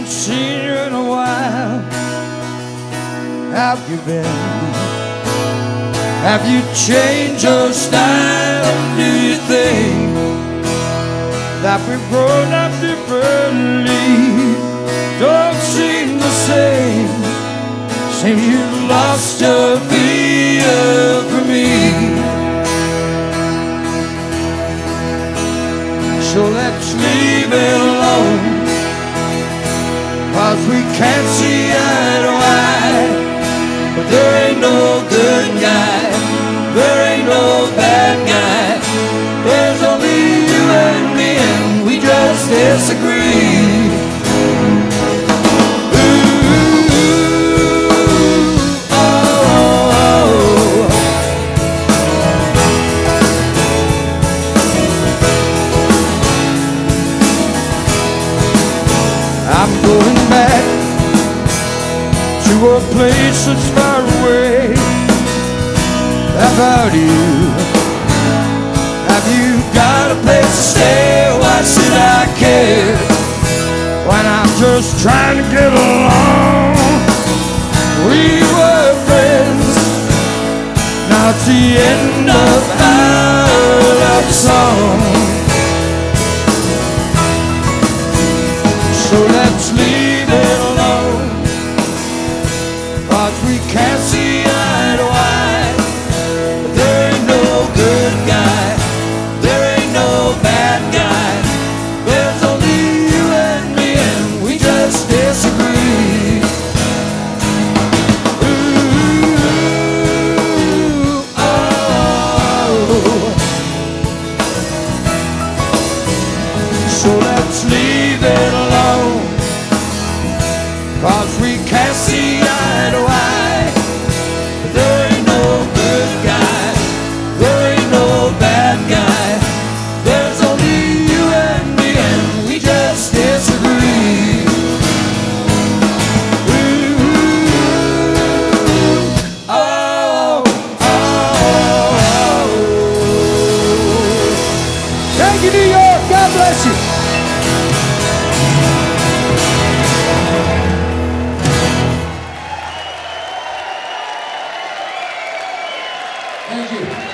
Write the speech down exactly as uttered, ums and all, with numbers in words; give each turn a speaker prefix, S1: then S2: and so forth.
S1: haven't seen you in a while. Have you been? Have you changed your style? Do you think that we've grown up differently? Don't seem the same. Seems you lost your fear for me. So let's leave it alone, 'cause we can't see eye to eye. But there ain't no good guy, there ain't no bad guy. There's only you and me, and we just disagree. I'm going back to a place that's far away. How about you? Have you got a place to stay? Why should I care when I'm just trying to get along? We were friends, now it's the end of our love song. So let's leave it alone, 'cause we can't see eye to eye. There ain't no good guy, there ain't no bad guy. There's only you and me, and we just disagree. Ooh, oh. So let's leave it alone, 'cause we can't see eye to eye. There ain't no good guy, there ain't no bad guy. There's only you and me, and we just disagree. Ooh, oh, oh. Thank you, New York. God bless you.
S2: Thank you.